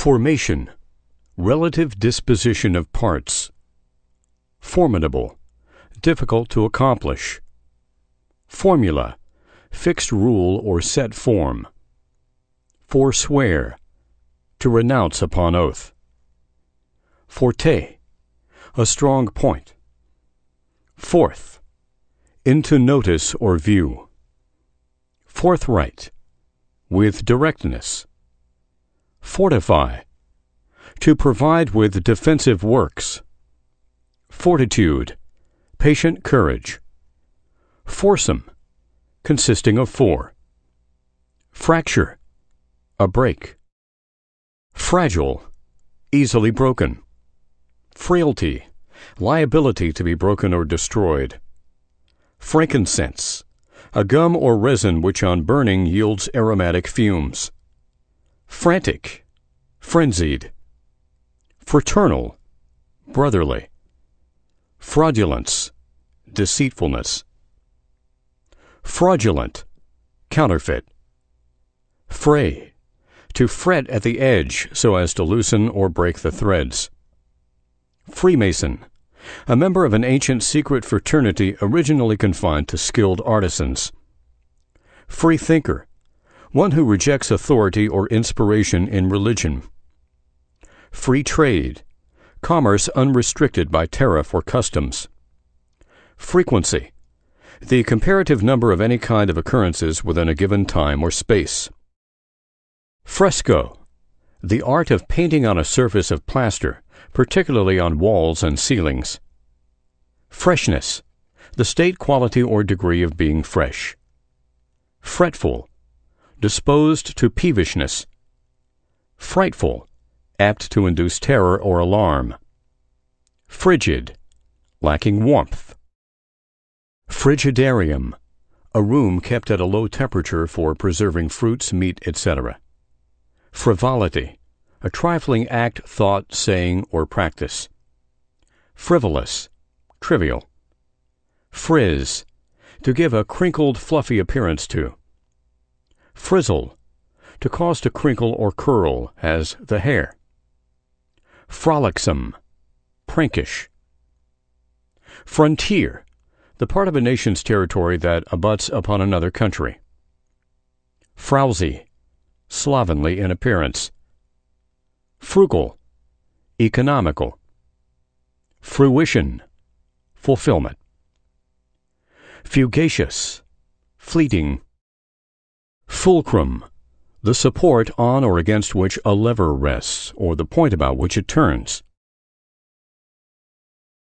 Formation, relative disposition of parts. Formidable, difficult to accomplish. Formula, fixed rule or set form. Forswear, to renounce upon oath. Forte, a strong point. Forth, into notice or view. Forthright, with directness. Fortify, to provide with defensive works. Fortitude, patient courage. Foursome, consisting of four. Fracture, a break. Fragile, easily broken. Frailty, liability to be broken or destroyed. Frankincense, a gum or resin which on burning yields aromatic fumes. Frantic, frenzied. Fraternal, brotherly. Fraudulence, deceitfulness. Fraudulent, counterfeit. Fray, to fret at the edge so as to loosen or break the threads. Freemason, a member of an ancient secret fraternity originally confined to skilled artisans. Freethinker, one who rejects authority or inspiration in religion. Free trade, commerce unrestricted by tariff or customs. Frequency, the comparative number of any kind of occurrences within a given time or space. Fresco, the art of painting on a surface of plaster, particularly on walls and ceilings. Freshness, the state, quality, or degree of being fresh. Fretful, disposed to peevishness. Frightful, apt to induce terror or alarm. Frigid, lacking warmth. Frigidarium, a room kept at a low temperature for preserving fruits, meat, etc. Frivolity, a trifling act, thought, saying, or practice. Frivolous, trivial. Frizz, to give a crinkled, fluffy appearance to. Frizzle, to cause to crinkle or curl, as the hair. Frolicsome, prankish. Frontier, the part of a nation's territory that abuts upon another country. Frowsy, slovenly in appearance. Frugal, economical. Fruition, fulfillment. Fugacious, fleeting. Fulcrum, the support on or against which a lever rests, or the point about which it turns.